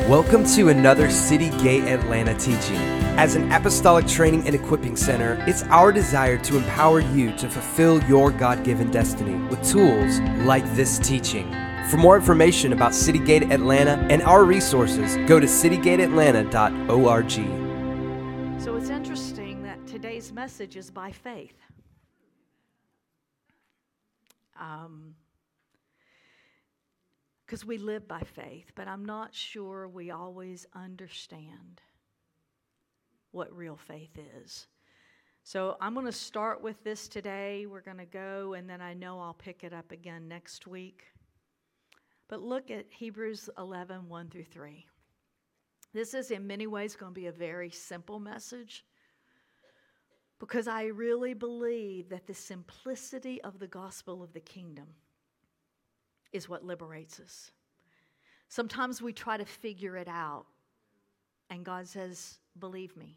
Welcome to another City Gate Atlanta teaching. As an apostolic training and equipping center, it's our desire to empower you to fulfill your God-given destiny with tools like this teaching. For more information about City Gate Atlanta and our resources, go to citygateatlanta.org. So it's interesting that today's message is by faith. Because we live by faith, but I'm not sure we always understand what real faith is. So I'm going to start with this today. We're going to go, and then I know I'll pick it up again next week. But look at Hebrews 11, 1 through 3. This is in many ways going to be a very simple message, because I really believe that the simplicity of the gospel of the kingdom is what liberates us. Sometimes we try to figure it out, and God says, believe me.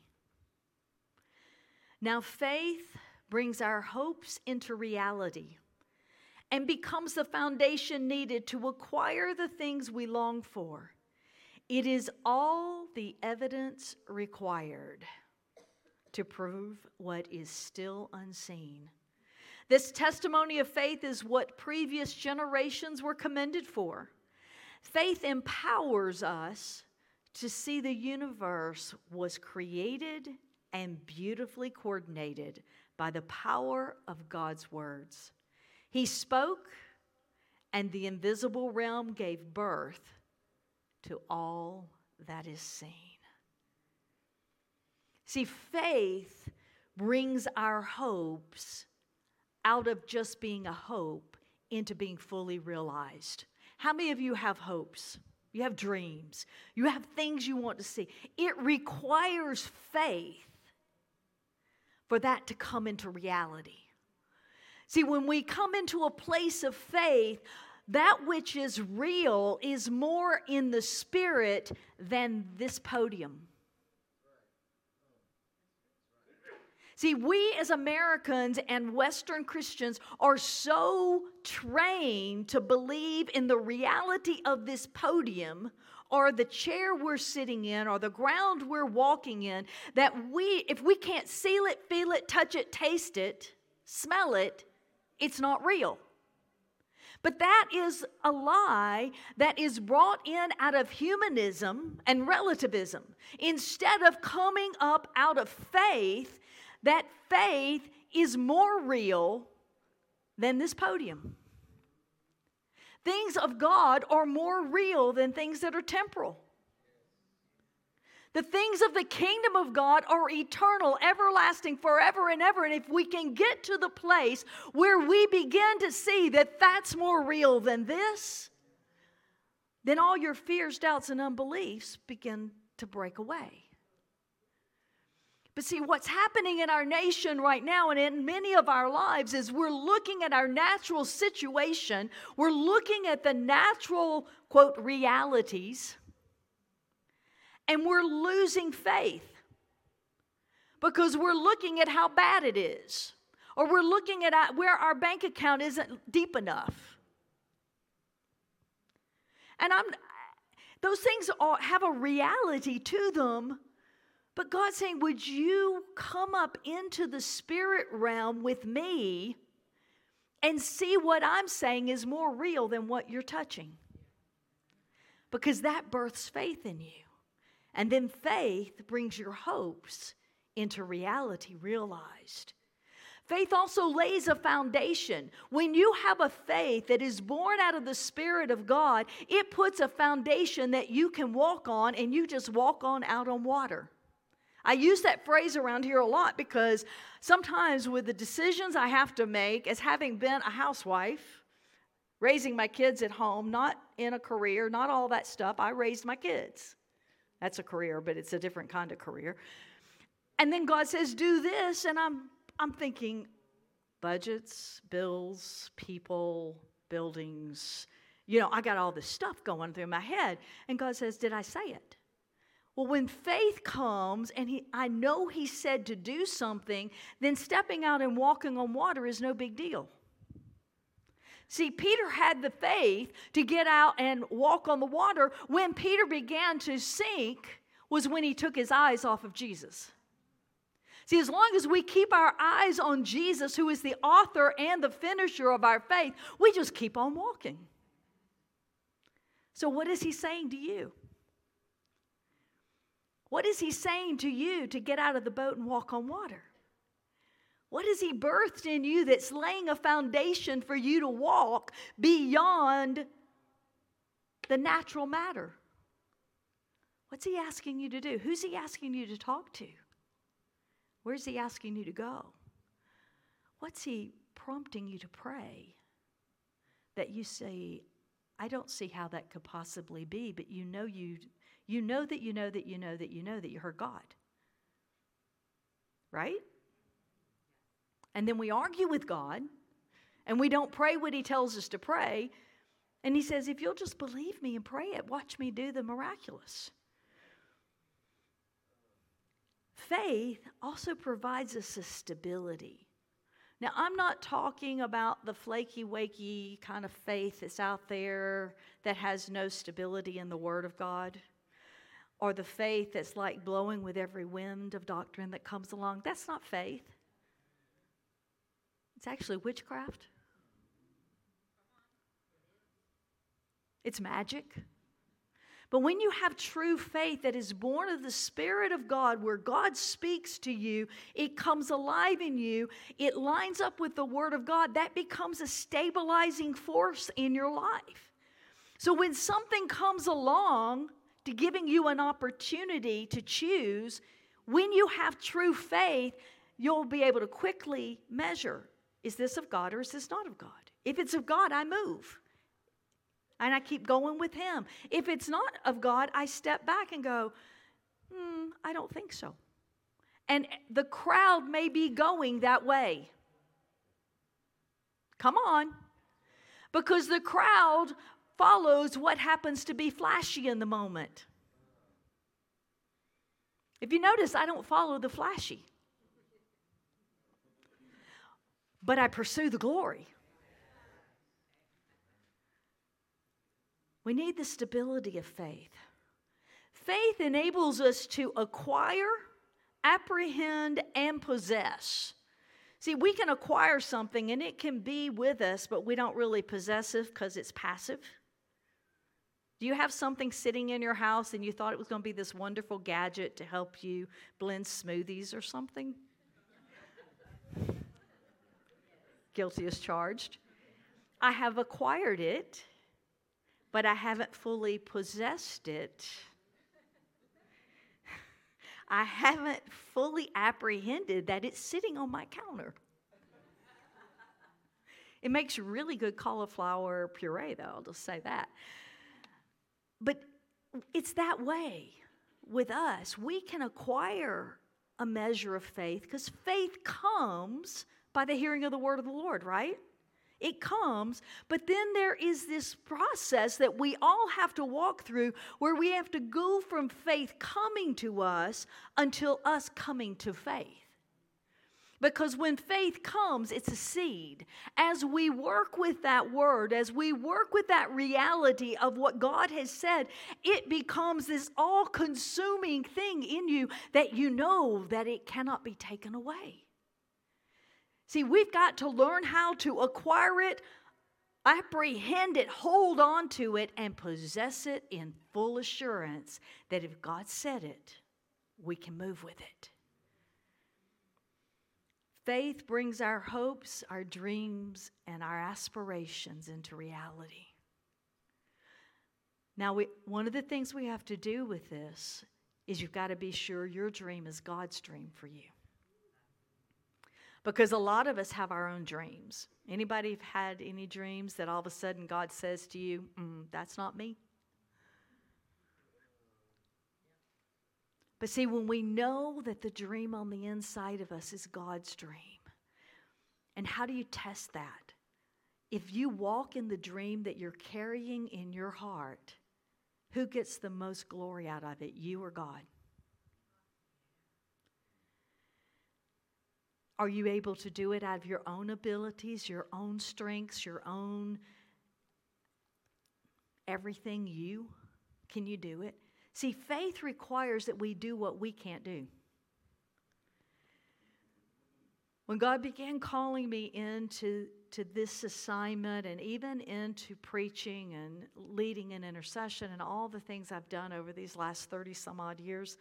Now, faith brings our hopes into reality and becomes the foundation needed to acquire the things we long for. It is all the evidence required to prove what is still unseen. This testimony of faith is what previous generations were commended for. Faith empowers us to see the universe was created and beautifully coordinated by the power of God's words. He spoke, and the invisible realm gave birth to all that is seen. See, faith brings our hopes out of just being a hope into being fully realized. How many of you have hopes? You have dreams. You have things you want to see. It requires faith for that to come into reality. See, when we come into a place of faith, that which is real is more in the spirit than this podium. See, we as Americans and Western Christians are so trained to believe in the reality of this podium or the chair we're sitting in or the ground we're walking in, that if we can't see it, feel it, touch it, taste it, smell it, it's not real. But that is a lie that is brought in out of humanism and relativism. Instead of coming up out of faith, that faith is more real than this podium. Things of God are more real than things that are temporal. The things of the kingdom of God are eternal, everlasting, forever and ever. And if we can get to the place where we begin to see that that's more real than this, then all your fears, doubts, and unbeliefs begin to break away. But see, what's happening in our nation right now and in many of our lives is we're looking at our natural situation. We're looking at the natural, quote, realities, and we're losing faith because we're looking at how bad it is, or we're looking at where our bank account isn't deep enough. And those things have a reality to them. But God's saying, would you come up into the spirit realm with me and see what I'm saying is more real than what you're touching? Because that births faith in you. And then faith brings your hopes into reality realized. Faith also lays a foundation. When you have a faith that is born out of the Spirit of God, it puts a foundation that you can walk on, and you just walk on out on water. I use that phrase around here a lot because sometimes with the decisions I have to make as having been a housewife, raising my kids at home, not in a career, not all that stuff. I raised my kids. That's a career, but it's a different kind of career. And then God says, do this, and I'm thinking budgets, bills, people, buildings. I got all this stuff going through my head. And God says, did I say it? Well, when faith comes and I know He said to do something, then stepping out and walking on water is no big deal. See, Peter had the faith to get out and walk on the water. When Peter began to sink was when he took his eyes off of Jesus. See, as long as we keep our eyes on Jesus, who is the author and the finisher of our faith, we just keep on walking. So what is he saying to you? What is he saying to you to get out of the boat and walk on water? What has he birthed in you that's laying a foundation for you to walk beyond the natural matter? What's he asking you to do? Who's he asking you to talk to? Where's he asking you to go? What's he prompting you to pray that you say, I don't see how that could possibly be, but you know that you heard God. Right? And then we argue with God, and we don't pray what he tells us to pray. And he says, if you'll just believe me and pray it, watch me do the miraculous. Faith also provides us a stability. Now, I'm not talking about the flaky, wakey kind of faith that's out there that has no stability in the Word of God, or the faith that's like blowing with every wind of doctrine that comes along. That's not faith. It's actually witchcraft. It's magic. But when you have true faith that is born of the Spirit of God, where God speaks to you, it comes alive in you, it lines up with the Word of God, that becomes a stabilizing force in your life. So when something comes along to giving you an opportunity to choose, when you have true faith, you'll be able to quickly measure, is this of God or is this not of God? If it's of God, I move. And I keep going with him. If it's not of God, I step back and go, I don't think so. And the crowd may be going that way. Come on. Because the crowd follows what happens to be flashy in the moment. If you notice, I don't follow the flashy. But I pursue the glory. We need the stability of faith. Faith enables us to acquire, apprehend, and possess. See, we can acquire something and it can be with us, but we don't really possess it because it's passive. Do you have something sitting in your house and you thought it was going to be this wonderful gadget to help you blend smoothies or something? Guilty as charged. I have acquired it, but I haven't fully possessed it. I haven't fully apprehended that it's sitting on my counter. It makes really good cauliflower puree, though, I'll just say that. But it's that way with us. We can acquire a measure of faith because faith comes by the hearing of the word of the Lord, right? It comes, but then there is this process that we all have to walk through where we have to go from faith coming to us until us coming to faith. Because when faith comes, it's a seed. As we work with that word, as we work with that reality of what God has said, it becomes this all-consuming thing in you that you know that it cannot be taken away. See, we've got to learn how to acquire it, apprehend it, hold on to it, and possess it in full assurance that if God said it, we can move with it. Faith brings our hopes, our dreams, and our aspirations into reality. Now, one of the things we have to do with this is you've got to be sure your dream is God's dream for you. Because a lot of us have our own dreams. Anybody have had any dreams that all of a sudden God says to you, that's not me? But see, when we know that the dream on the inside of us is God's dream, and how do you test that? If you walk in the dream that you're carrying in your heart, who gets the most glory out of it, you or God? Are you able to do it out of your own abilities, your own strengths, your own everything you? Can you do it? See, faith requires that we do what we can't do. When God began calling me into this assignment and even into preaching and leading in intercession and all the things I've done over these last 30 some odd years,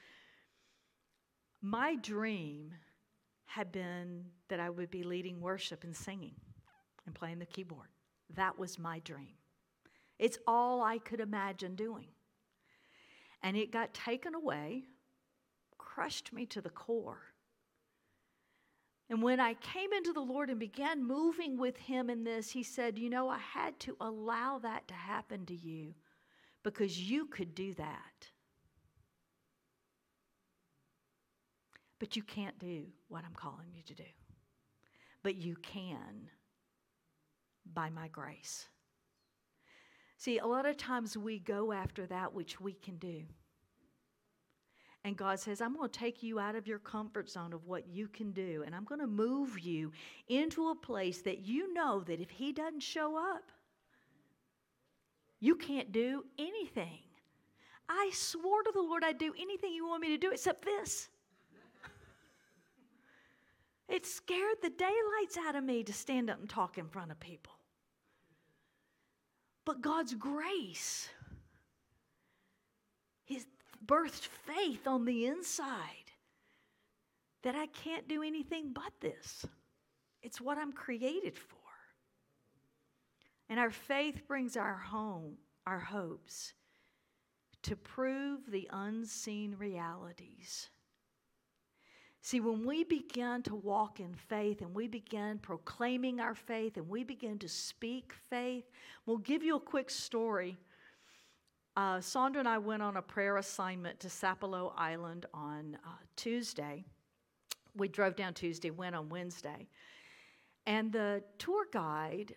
my dream had been that I would be leading worship and singing and playing the keyboard. That was my dream. It's all I could imagine doing. And it got taken away, crushed me to the core. And when I came into the Lord and began moving with Him in this, He said, you know, I had to allow that to happen to you because you could do that. But you can't do what I'm calling you to do. But you can by my grace. See, a lot of times we go after that which we can do. And God says, I'm going to take you out of your comfort zone of what you can do. And I'm going to move you into a place that you know that if He doesn't show up, you can't do anything. I swore to the Lord I'd do anything you want me to do except this. It scared the daylights out of me to stand up and talk in front of people. But God's grace, His birthed faith on the inside that I can't do anything but this. It's what I'm created for. And our faith brings our hopes to prove the unseen realities. See, when we begin to walk in faith and we begin proclaiming our faith and we begin to speak faith, we'll give you a quick story. Sandra and I went on a prayer assignment to Sapelo Island on Tuesday. We drove down Tuesday, went on Wednesday. And the tour guide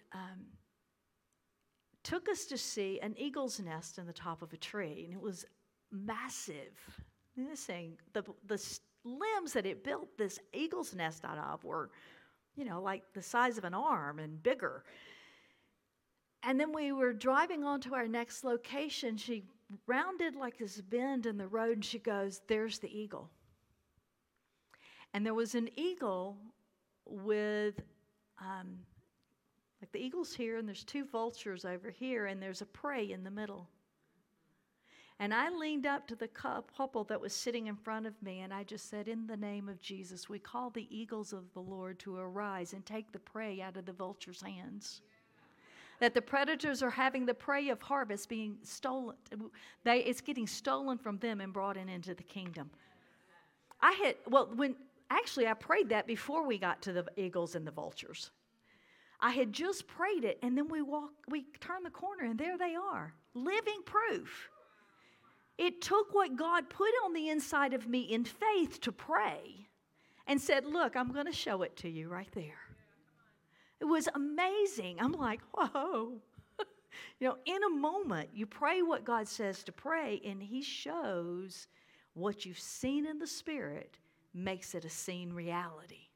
took us to see an eagle's nest in the top of a tree. And it was massive. This thing, the limbs that it built this eagle's nest out of were, like the size of an arm and bigger. And then we were driving on to our next location. She rounded like this bend in the road and she goes, there's the eagle. And there was an eagle with, like the eagle's here and there's two vultures over here and there's a prey in the middle. And I leaned up to the couple that was sitting in front of me and I just said, in the name of Jesus, we call the eagles of the Lord to arise and take the prey out of the vulture's hands. That the predators are having the prey of harvest being stolen. It's getting stolen from them and brought into the kingdom. I prayed that before we got to the eagles and the vultures. I had just prayed it and then we turned the corner and there they are, living proof. It took what God put on the inside of me in faith to pray and said, look, I'm going to show it to you right there. It was amazing. I'm like, whoa. In a moment, you pray what God says to pray, and He shows what you've seen in the Spirit, makes it a seen reality.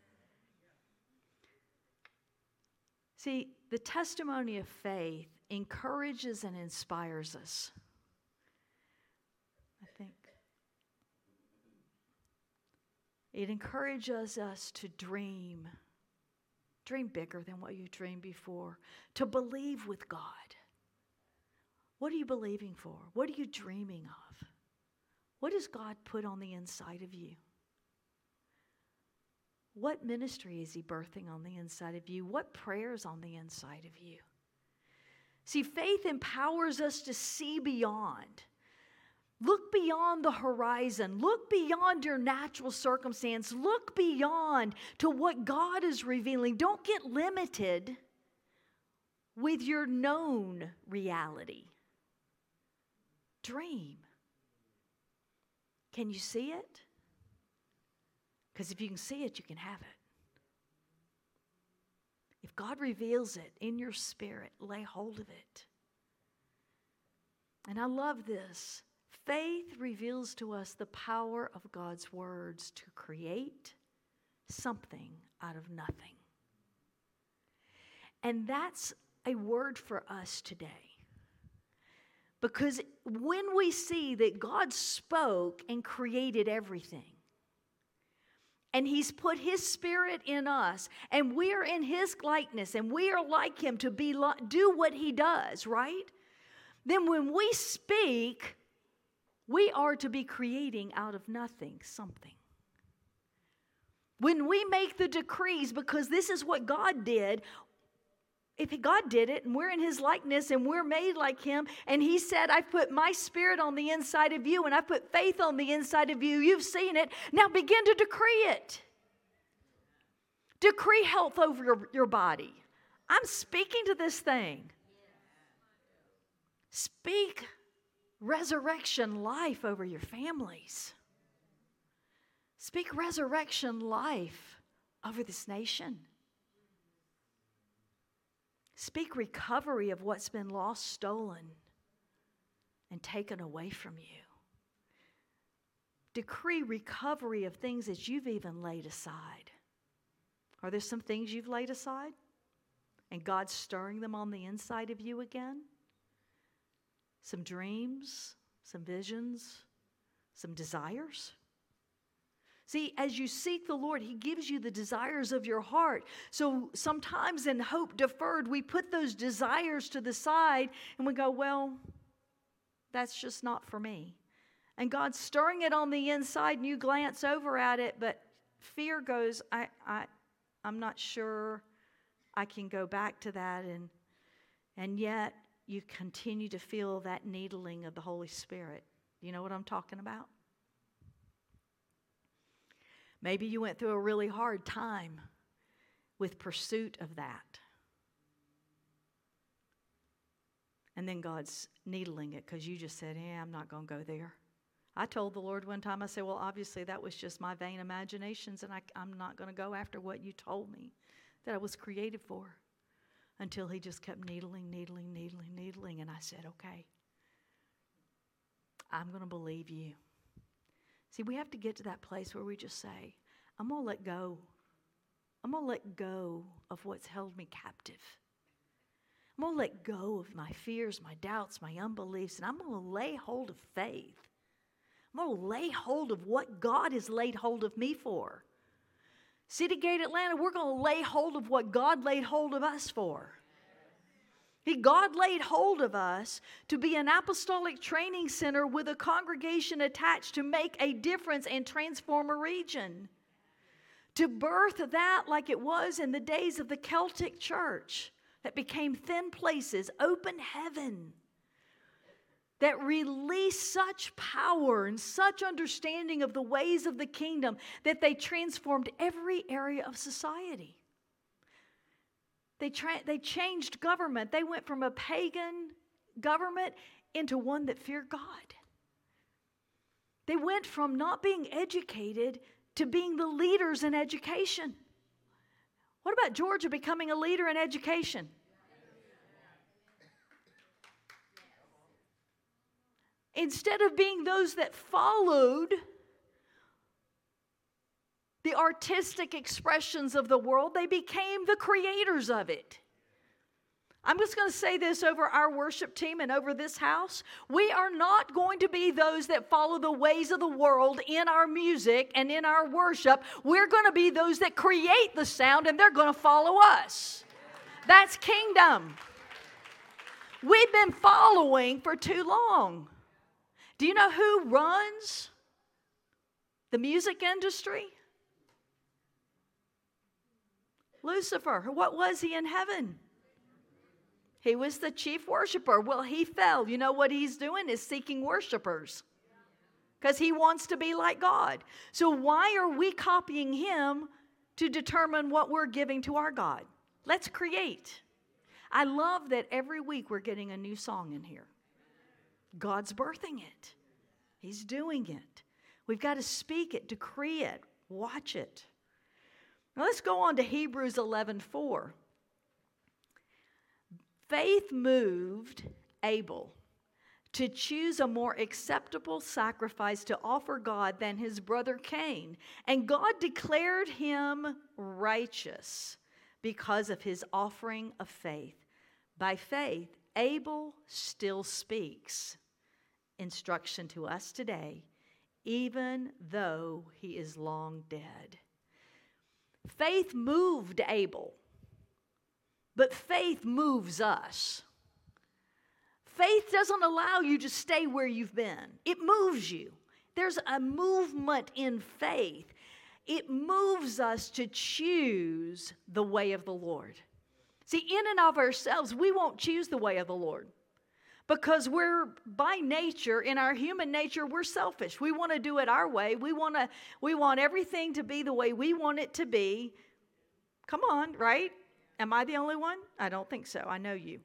See, the testimony of faith encourages and inspires us. I think it encourages us to dream bigger than what you dreamed before, to believe with God. What are you believing for? What are you dreaming of? What has God put on the inside of you? What ministry is He birthing on the inside of you? What prayers on the inside of you? See, faith empowers us to see beyond. Look beyond the horizon. Look beyond your natural circumstance. Look beyond to what God is revealing. Don't get limited with your known reality. Dream. Can you see it? Because if you can see it, you can have it. If God reveals it in your spirit, lay hold of it. And I love this. Faith reveals to us the power of God's words to create, something out of nothing. And that's a word for us today. Because when we see that God spoke and created everything, and He's put His Spirit in us, and we are in His likeness, and we are like Him to do what He does, right? Then when we speak, we are to be creating out of nothing something. When we make the decrees, because this is what God did, if God did it and we're in His likeness and we're made like Him, and He said, I've put my Spirit on the inside of you and I've put faith on the inside of you, you've seen it, now begin to decree it. Decree health over your body. I'm speaking to this thing. Speak resurrection life over your families. Speak resurrection life over this nation. Speak recovery of what's been lost, stolen, and taken away from you. Decree recovery of things that you've even laid aside. Are there some things you've laid aside? And God's stirring them on the inside of you again? Some dreams, some visions, some desires? See, as you seek the Lord, He gives you the desires of your heart. So sometimes in hope deferred, we put those desires to the side and we go, well, that's just not for me. And God's stirring it on the inside and you glance over at it, but fear goes, I'm not sure I can go back to that. And yet you continue to feel that needling of the Holy Spirit. You know what I'm talking about? Maybe you went through a really hard time with pursuit of that. And then God's needling it because you just said, I'm not going to go there. I told the Lord one time, I said, well, obviously that was just my vain imaginations, and I'm not going to go after what you told me that I was created for. Until He just kept needling. And I said, okay, I'm going to believe you. See, we have to get to that place where we just say, I'm going to let go. I'm going to let go of what's held me captive. I'm going to let go of my fears, my doubts, my unbeliefs, and I'm going to lay hold of faith. I'm going to lay hold of what God has laid hold of me for. City Gate Atlanta, we're going to lay hold of what God laid hold of us for. God laid hold of us to be an apostolic training center with a congregation attached to make a difference and transform a region. To birth that like it was in the days of the Celtic church that became thin places, open heaven, that released such power and such understanding of the ways of the kingdom that they transformed every area of society. They changed government. They went from a pagan government into one that feared God. They went from not being educated to being the leaders in education. What about Georgia becoming a leader in education? Instead of being those that followed the artistic expressions of the world, they became the creators of it. I'm just going to say this over our worship team and over this house. We are not going to be those that follow the ways of the world in our music and in our worship. We're going to be those that create the sound, and they're going to follow us. That's kingdom. We've been following for too long. Do you know who runs the music industry? Lucifer. What was he in heaven? He was the chief worshiper. Well, he fell. You know what he's doing is seeking worshipers because he wants to be like God. So why are we copying him to determine what we're giving to our God? Let's create. I love that every week we're getting a new song in here. God's birthing it. He's doing it. We've got to speak it, decree it, watch it. Now let's go on to Hebrews 11:4. Faith moved Abel to choose a more acceptable sacrifice to offer God than his brother Cain. And God declared him righteous because of his offering of faith. By faith, Abel still speaks instruction to us today, even though he is long dead. Faith moved Abel, but faith moves us. Faith doesn't allow you to stay where you've been. It moves you. There's a movement in faith. It moves us to choose the way of the Lord. See, in and of ourselves, we won't choose the way of the Lord because we're, by nature, in our human nature, we're selfish. We want to do it our way. We want everything to be the way we want it to be. Come on, right? Am I the only one? I don't think so. I know you.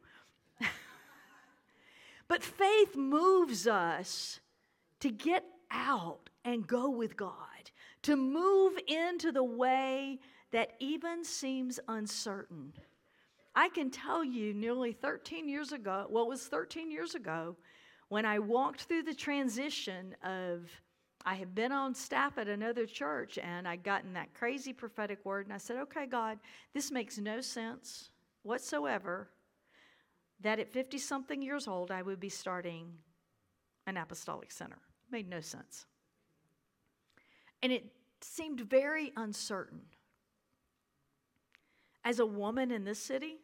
But faith moves us to get out and go with God, to move into the way that even seems uncertain. I can tell you nearly 13 years ago, well, it was 13 years ago, when I walked through the transition of, I had been on staff at another church, and I'd gotten that crazy prophetic word, and I said, okay, God, this makes no sense whatsoever, that at 50-something years old, I would be starting an apostolic center. Made no sense. And it seemed very uncertain. As a woman in this city,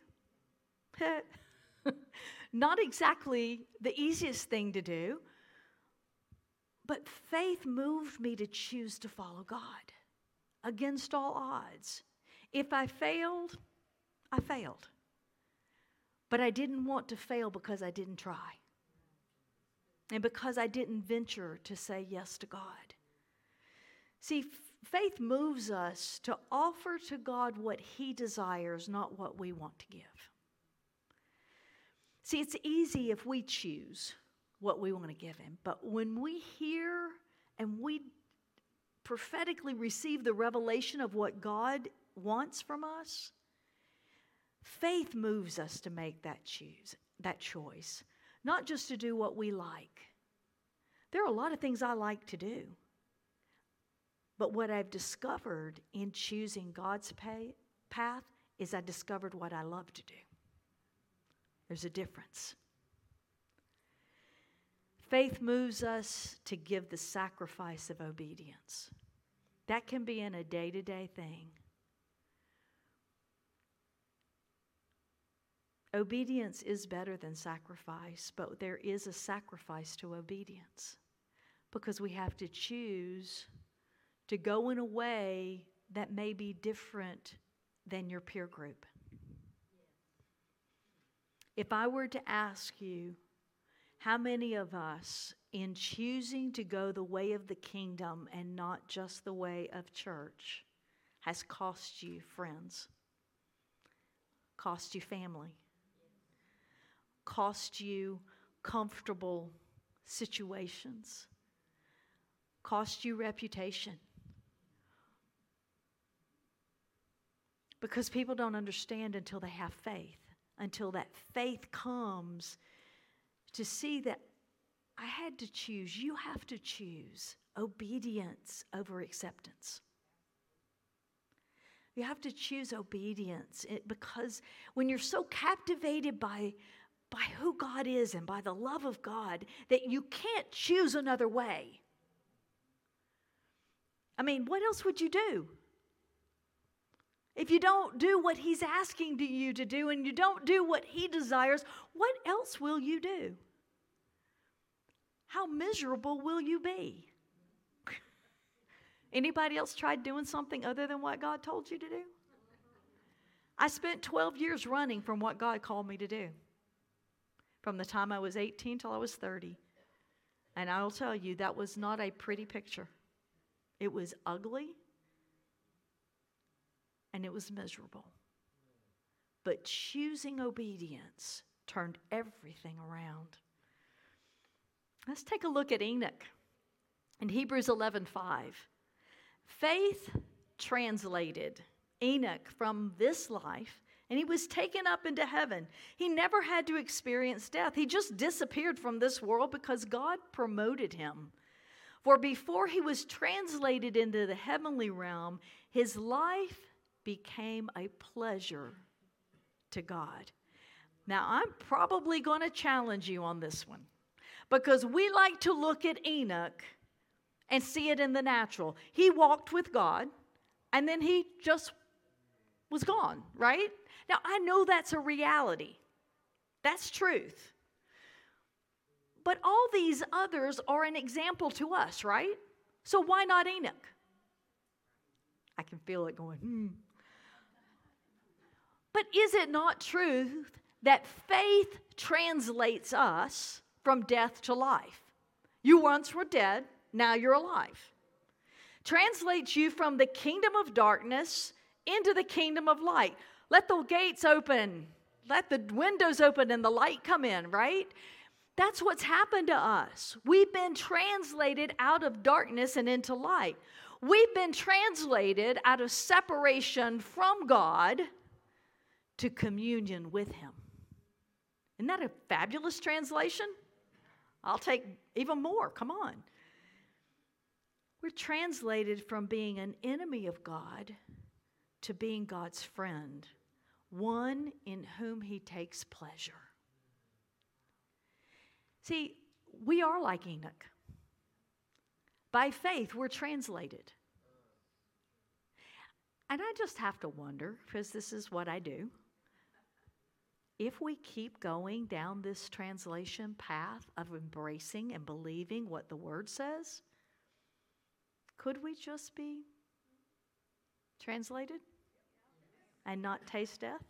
not exactly the easiest thing to do, but faith moved me to choose to follow God against all odds. If I failed, I failed. But I didn't want to fail because I didn't try. And because I didn't venture to say yes to God. See, faith moves us to offer to God what He desires, not what we want to give. See, it's easy if we choose what we want to give Him. But when we hear and we prophetically receive the revelation of what God wants from us, faith moves us to make that choice, not just to do what we like. There are a lot of things I like to do. But what I've discovered in choosing God's path is I discovered what I love to do. There's a difference. Faith moves us to give the sacrifice of obedience. That can be in a day-to-day thing. Obedience is better than sacrifice, but there is a sacrifice to obedience because we have to choose to go in a way that may be different than your peer group. If I were to ask you, how many of us, in choosing to go the way of the kingdom and not just the way of church, has cost you friends, cost you family, cost you comfortable situations, cost you reputation? Because people don't understand until they have faith, until that faith comes to see that I had to choose. You have to choose obedience over acceptance. You have to choose obedience because when you're so captivated by who God is and by the love of God that you can't choose another way. I mean, what else would you do? If you don't do what He's asking you to do and you don't do what He desires, what else will you do? How miserable will you be? Anybody else tried doing something other than what God told you to do? I spent 12 years running from what God called me to do. From the time I was 18 till I was 30. And I'll tell you, that was not a pretty picture. It was ugly. And it was miserable. But choosing obedience turned everything around. Let's take a look at Enoch in Hebrews 11:5. Faith translated Enoch from this life and he was taken up into heaven. He never had to experience death. He just disappeared from this world because God promoted him. For before he was translated into the heavenly realm, his life became a pleasure to God. Now, I'm probably going to challenge you on this one, because we like to look at Enoch and see it in the natural. He walked with God, and then he just was gone, right? Now, I know that's a reality. That's truth. But all these others are an example to us, right? So why not Enoch? I can feel it going, But is it not true that faith translates us from death to life? You once were dead, now you're alive. Translates you from the kingdom of darkness into the kingdom of light. Let the gates open, let the windows open and the light come in, right? That's what's happened to us. We've been translated out of darkness and into light. We've been translated out of separation from God to communion with Him. Isn't that a fabulous translation? I'll take even more. Come on. We're translated from being an enemy of God to being God's friend, one in whom He takes pleasure. See, we are like Enoch. By faith, we're translated. And I just have to wonder, because this is what I do, if we keep going down this translation path of embracing and believing what the Word says, could we just be translated and not taste death?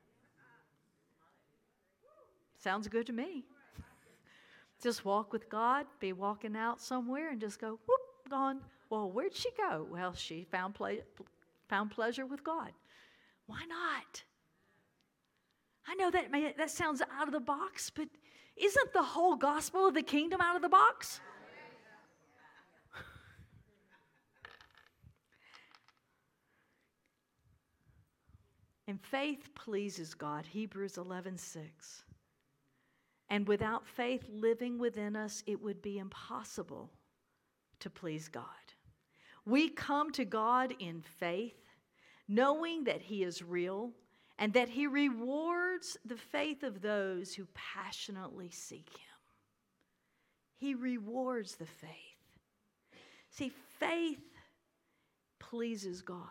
Sounds good to me. Just walk with God, be walking out somewhere and just go, whoop, gone. Well, where'd she go? Well, she found pleasure with God. Why not? I know that sounds out of the box, but isn't the whole gospel of the kingdom out of the box? And faith pleases God, Hebrews 11:6. And without faith living within us, it would be impossible to please God. We come to God in faith, knowing that He is real and that He rewards the faith of those who passionately seek Him. He rewards the faith. See, faith pleases God.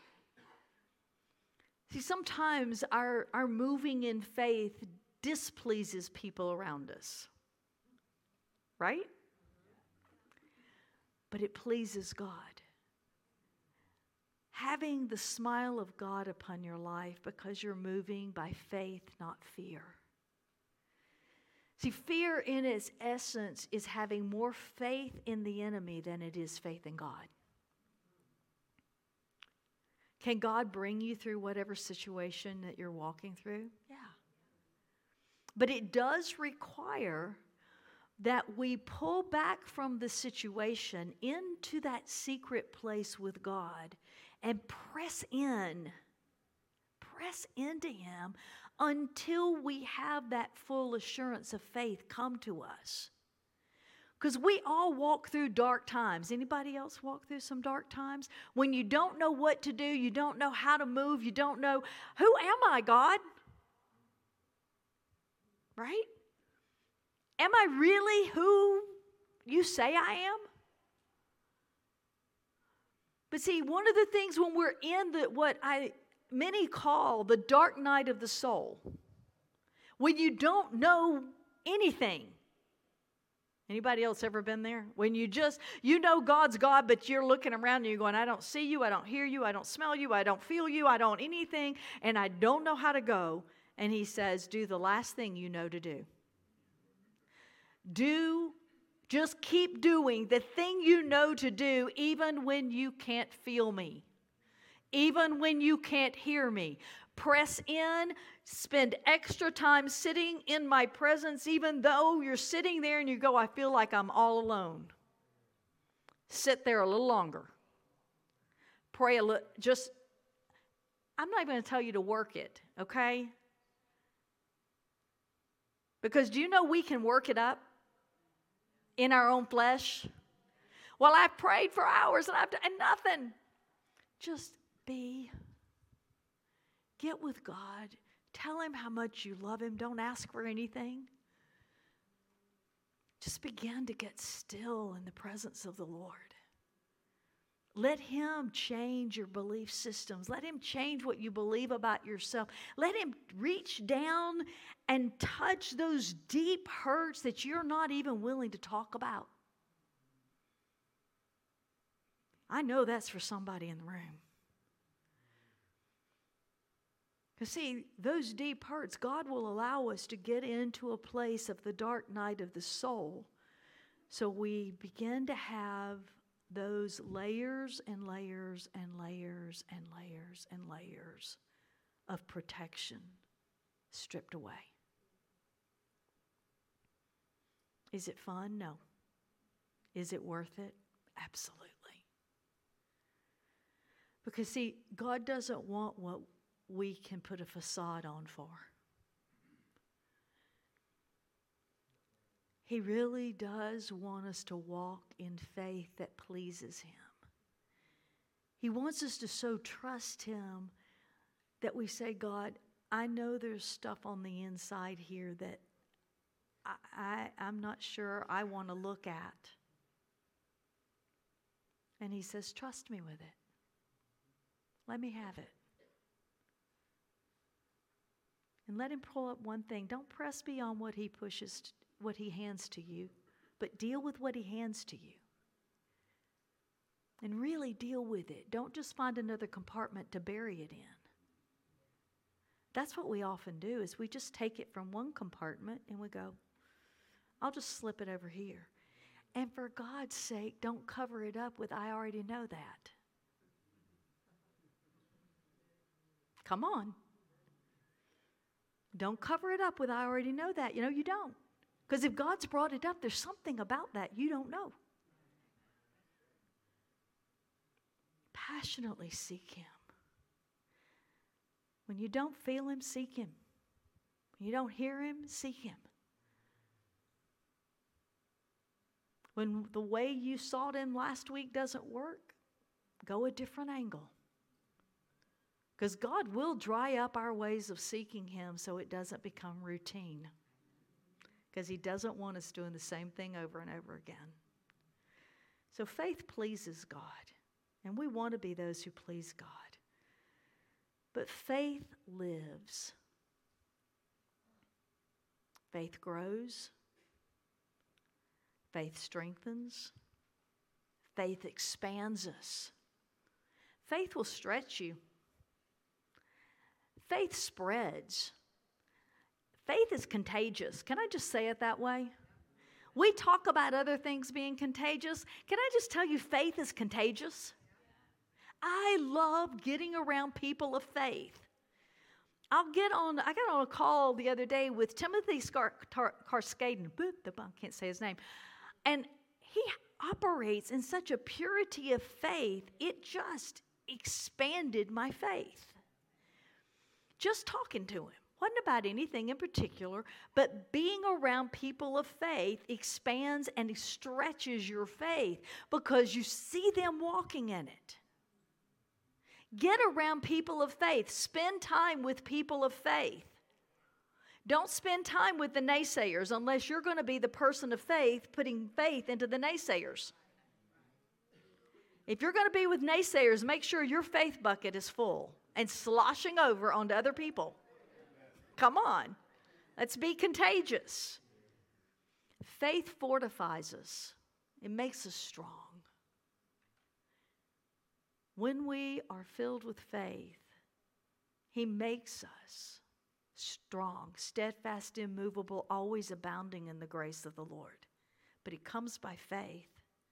See, sometimes our moving in faith displeases people around us, right? But it pleases God. Having the smile of God upon your life because you're moving by faith, not fear. See, fear in its essence is having more faith in the enemy than it is faith in God. Can God bring you through whatever situation that you're walking through? Yeah. But it does require that we pull back from the situation into that secret place with God and press into Him until we have that full assurance of faith come to us. Because we all walk through dark times. Anybody else walk through some dark times? When you don't know what to do, you don't know how to move, you don't know, who am I, God? Right? Am I really who you say I am? But see, one of the things when we're in what many call the dark night of the soul, when you don't know anything. Anybody else ever been there? When you know God's God, but you're looking around and you're going, I don't see you, I don't hear you, I don't smell you, I don't feel you, I don't anything, and I don't know how to go. And He says, do the last thing you know to do. Just keep doing the thing you know to do, even when you can't feel me, even when you can't hear me. Press in, spend extra time sitting in my presence, even though you're sitting there and you go, I feel like I'm all alone. Sit there a little longer. Pray a little, just I'm not even going to tell you to work it, okay? Because do you know we can work it up in our own flesh? Well, I've prayed for hours and nothing. Just get with God. Tell Him how much you love Him. Don't ask for anything. Just begin to get still in the presence of the Lord. Let Him change your belief systems. Let Him change what you believe about yourself. Let Him reach down and touch those deep hurts that you're not even willing to talk about. I know that's for somebody in the room. Because see, those deep hurts, God will allow us to get into a place of the dark night of the soul. So we begin to have those layers and layers and layers and layers and layers of protection stripped away. Is it fun? No. Is it worth it? Absolutely. Because see, God doesn't want what we can put a facade on for. He really does want us to walk in faith that pleases Him. He wants us to so trust Him that we say, God, I know there's stuff on the inside here that I'm not sure I want to look at. And He says, trust me with it. Let me have it. And let Him pull up one thing. Don't press beyond what He hands to you, but deal with what He hands to you. And really deal with it. Don't just find another compartment to bury it in. That's what we often do, is we just take it from one compartment and we go, I'll just slip it over here. And for God's sake, don't cover it up with, I already know that. Come on. Don't cover it up with, I already know that. You know, you don't. Because if God's brought it up, there's something about that you don't know. Passionately seek Him. When you don't feel Him, seek Him. When you don't hear Him, seek Him. When the way you sought Him last week doesn't work, go a different angle. Because God will dry up our ways of seeking Him so it doesn't become routine. Because He doesn't want us doing the same thing over and over again. So faith pleases God. And we want to be those who please God. But faith lives. Faith grows. Faith strengthens. Faith expands us. Faith will stretch you. Faith spreads. Faith is contagious. Can I just say it that way? We talk about other things being contagious. Can I just tell you, faith is contagious? I love getting around people of faith. I got on a call the other day with Timothy Karskaden. I can't say his name. And he operates in such a purity of faith, it just expanded my faith. Just talking to him. Wasn't about anything in particular, but being around people of faith expands and stretches your faith because you see them walking in it. Get around people of faith. Spend time with people of faith. Don't spend time with the naysayers unless you're going to be the person of faith putting faith into the naysayers. If you're going to be with naysayers, make sure your faith bucket is full and sloshing over onto other people. Come on. Let's be contagious. Faith fortifies us. It makes us strong. When we are filled with faith, He makes us strong, steadfast, immovable, always abounding in the grace of the Lord. But it comes by faith.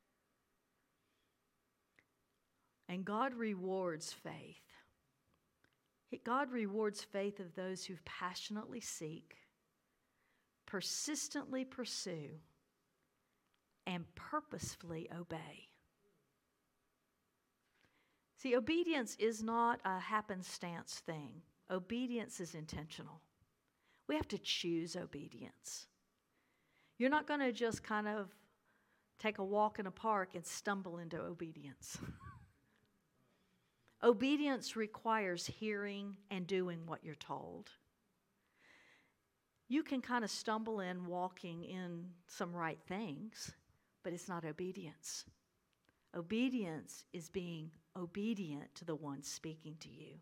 And God rewards faith. God rewards faith of those who passionately seek, persistently pursue, and purposefully obey. See, obedience is not a happenstance thing. Obedience is intentional. We have to choose obedience. You're not going to just kind of take a walk in a park and stumble into obedience. Obedience requires hearing and doing what you're told. You can kind of stumble in walking in some right things, but it's not obedience. Obedience is being obedient to the one speaking to you.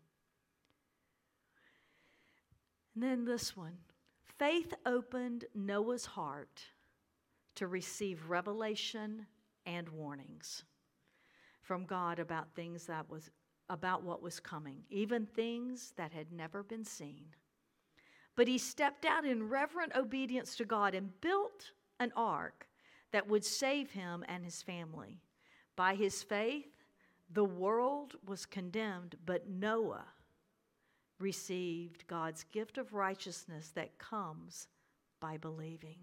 And then this one. Faith opened Noah's heart to receive revelation and warnings from God about what was coming, even things that had never been seen. But he stepped out in reverent obedience to God and built an ark that would save him and his family. By his faith, the world was condemned, but Noah received God's gift of righteousness that comes by believing.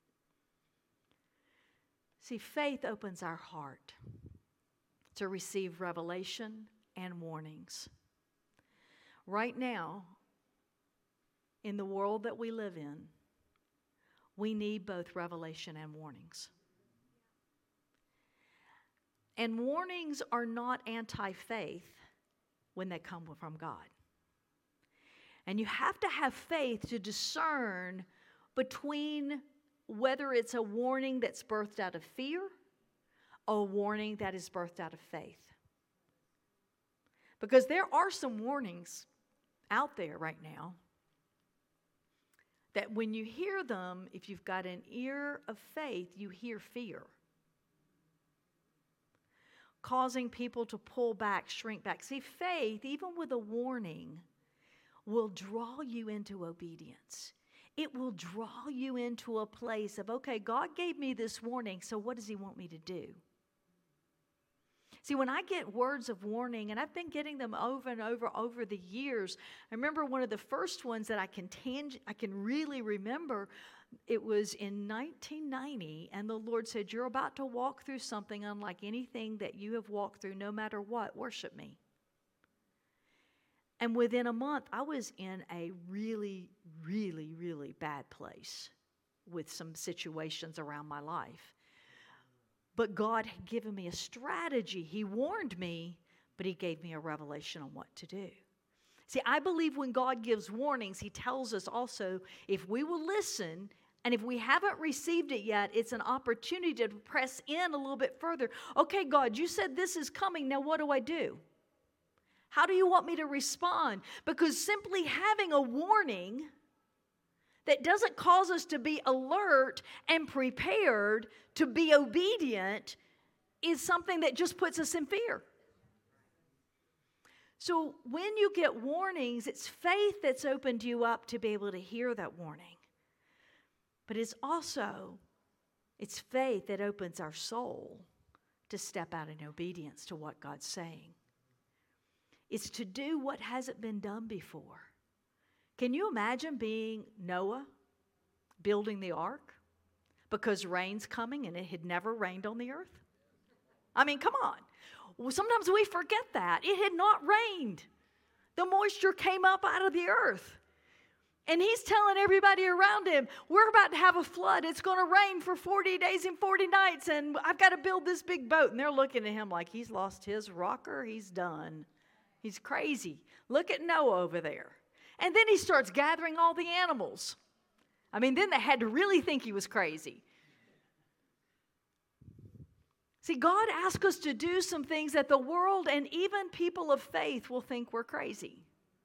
See, faith opens our heart to receive revelation and warnings. Right now, in the world that we live in, we need both revelation and warnings. And warnings are not anti-faith when they come from God. And you have to have faith to discern between whether it's a warning that's birthed out of fear or a warning that is birthed out of faith. Because there are some warnings out there right now that when you hear them, if you've got an ear of faith, you hear fear, causing people to pull back, shrink back. See, faith, even with a warning, will draw you into obedience. It will draw you into a place of, okay, God gave me this warning, so what does he want me to do? See, when I get words of warning, and I've been getting them over and over the years, I remember one of the first ones that I can really remember, it was in 1990, and the Lord said, you're about to walk through something unlike anything that you have walked through, no matter what, worship me. And within a month, I was in a really, really, really bad place with some situations around my life. But God had given me a strategy. He warned me, but he gave me a revelation on what to do. See, I believe when God gives warnings, he tells us also, if we will listen, and if we haven't received it yet, it's an opportunity to press in a little bit further. Okay, God, you said this is coming. Now what do I do? How do you want me to respond? Because simply having a warning that doesn't cause us to be alert and prepared to be obedient is something that just puts us in fear. So when you get warnings, it's faith that's opened you up to be able to hear that warning. But it's faith that opens our soul to step out in obedience to what God's saying. It's to do what hasn't been done before. Can you imagine being Noah, building the ark, because rain's coming and it had never rained on the earth? I mean, come on. Well, sometimes we forget that. It had not rained. The moisture came up out of the earth. And he's telling everybody around him, we're about to have a flood. It's going to rain for 40 days and 40 nights, and I've got to build this big boat. And they're looking at him like he's lost his rocker. He's done. He's crazy. Look at Noah over there. And then he starts gathering all the animals. I mean, then they had to really think he was crazy. See, God asks us to do some things that the world and even people of faith will think we're crazy.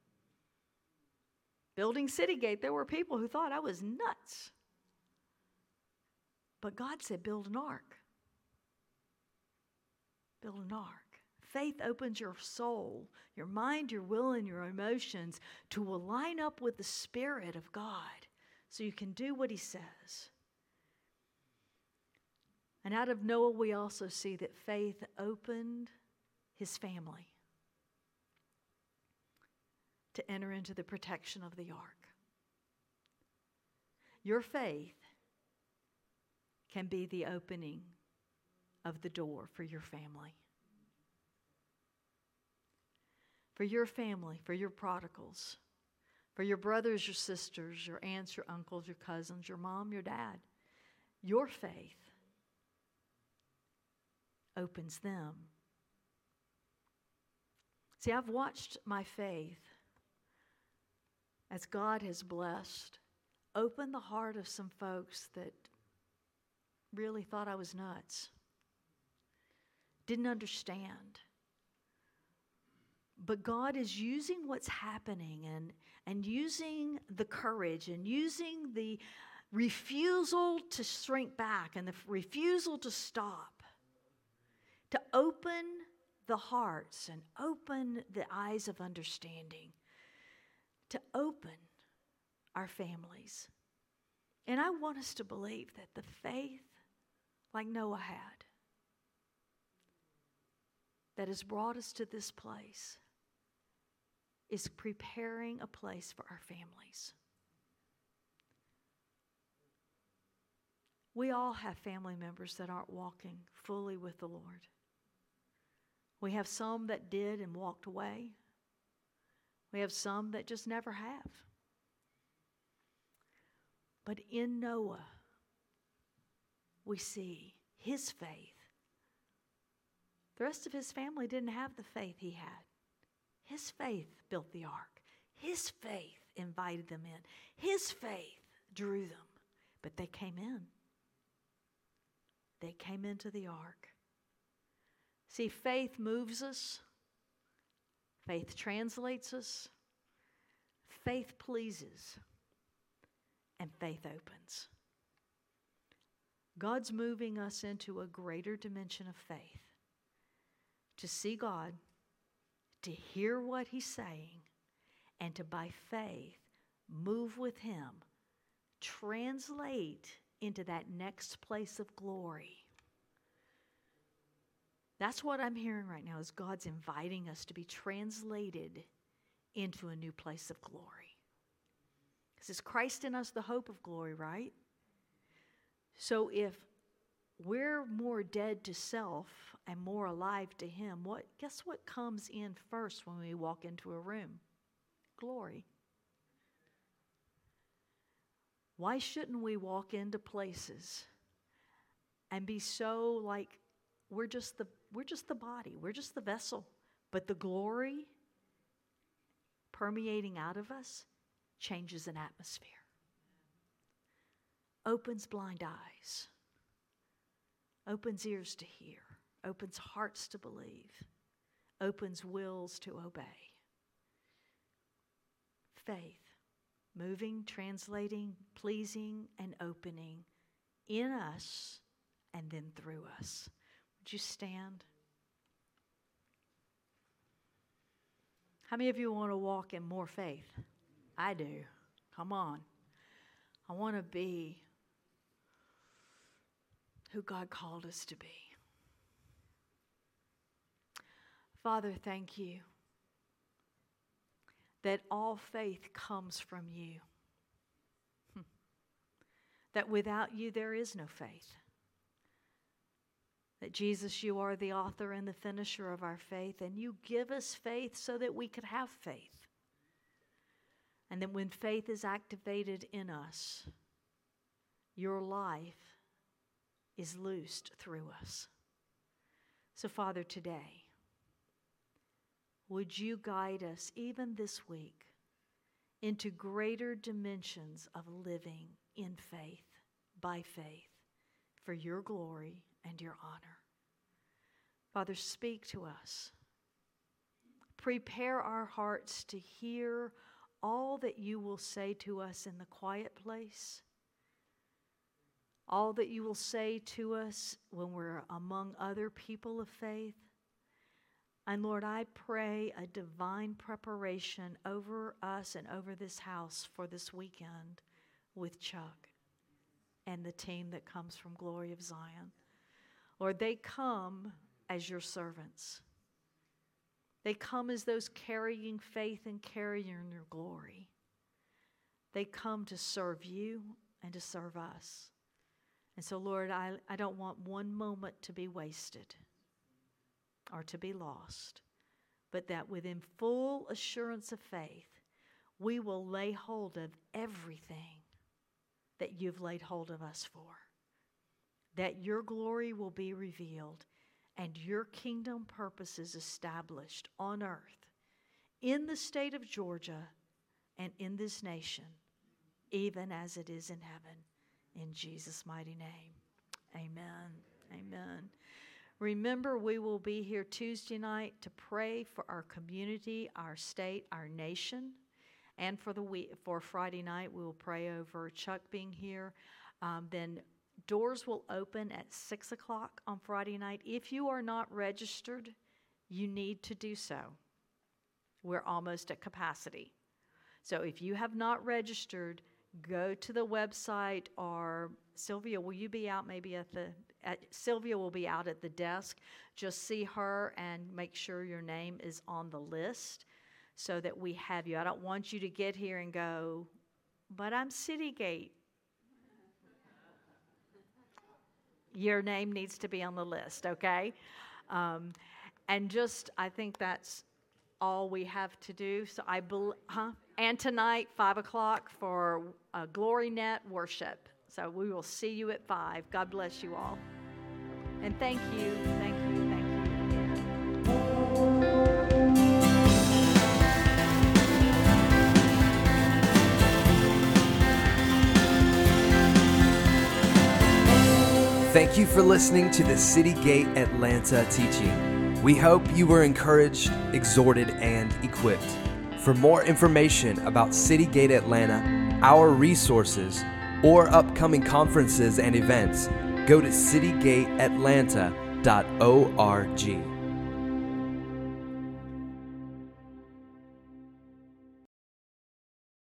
Building Citygate, there were people who thought I was nuts. But God said, build an ark. Build an ark. Faith opens your soul, your mind, your will, and your emotions to align up with the Spirit of God so you can do what he says. And out of Noah, we also see that faith opened his family to enter into the protection of the ark. Your faith can be the opening of the door for your family. for your family, for your prodigals, for your brothers, your sisters, your aunts, your uncles, your cousins, your mom, your dad. Your faith opens them. See, I've watched my faith, as God has blessed, open the heart of some folks that really thought I was nuts, didn't understand. But God is using what's happening and using the courage and using the refusal to shrink back and the refusal to stop to open the hearts and open the eyes of understanding, to open our families. And I want us to believe that the faith, like Noah had, that has brought us to this place, is preparing a place for our families. We all have family members that aren't walking fully with the Lord. We have some that did and walked away. We have some that just never have. But in Noah, we see his faith. The rest of his family didn't have the faith he had. His faith built the ark. His faith invited them in. His faith drew them. But they came in. They came into the ark. See, faith moves us. Faith translates us. Faith pleases. And faith opens. God's moving us into a greater dimension of faith. To see God, to hear what He's saying, and to, by faith, move with Him, translate into that next place of glory. That's what I'm hearing right now, is God's inviting us to be translated into a new place of glory. Because it's Christ in us, the hope of glory, right? So if we're more dead to self and more alive to Him, guess what comes in first when we walk into a room? Glory. Why shouldn't we walk into places and be so like we're just the body, we're just the vessel, but the glory permeating out of us changes an atmosphere, opens blind eyes, opens ears to hear, opens hearts to believe, opens wills to obey. Faith, moving, translating, pleasing, and opening in us and then through us. Would you stand? How many of you want to walk in more faith? I do. Come on. I want to be who God called us to be. Father, thank you that all faith comes from you. That without you there is no faith. That Jesus, you are the author and the finisher of our faith, and you give us faith so that we could have faith. And that when faith is activated in us, your life is loosed through us. So, Father, today, would you guide us even this week into greater dimensions of living in faith, by faith, for your glory and your honor. Father, speak to us. Prepare our hearts to hear all that you will say to us in the quiet place, all that you will say to us when we're among other people of faith. And Lord, I pray a divine preparation over us and over this house for this weekend with Chuck and the team that comes from Glory of Zion. Lord, they come as your servants. They come as those carrying faith and carrying your glory. They come to serve you and to serve us. And so, Lord, I don't want one moment to be wasted or to be lost. but that within full assurance of faith, we will lay hold of everything that you've laid hold of us for. That your glory will be revealed and your kingdom purposes established on earth, in the state of Georgia, and in this nation, even as it is in heaven. In Jesus' mighty name, amen. Amen. Remember, we will be here Tuesday night to pray for our community, our state, our nation. And for Friday night, we will pray over Chuck being here. Then doors will open at 6 o'clock on Friday night. If you are not registered, you need to do so. We're almost at capacity. So if you have not registered, go to the website, or Sylvia, will you be out maybe Sylvia will be out at the desk. Just see her and make sure your name is on the list so that we have you. I don't want you to get here and go, but I'm Citygate. Your name needs to be on the list, okay? And I think that's all we have to do. So and tonight, 5 o'clock for Glory Net worship. So we will see you at 5. God bless you all. And thank you again. Thank you for listening to the City Gate Atlanta teaching. We hope you were encouraged, exhorted, and equipped. For more information about City Gate Atlanta, our resources, or upcoming conferences and events, go to citygateatlanta.org.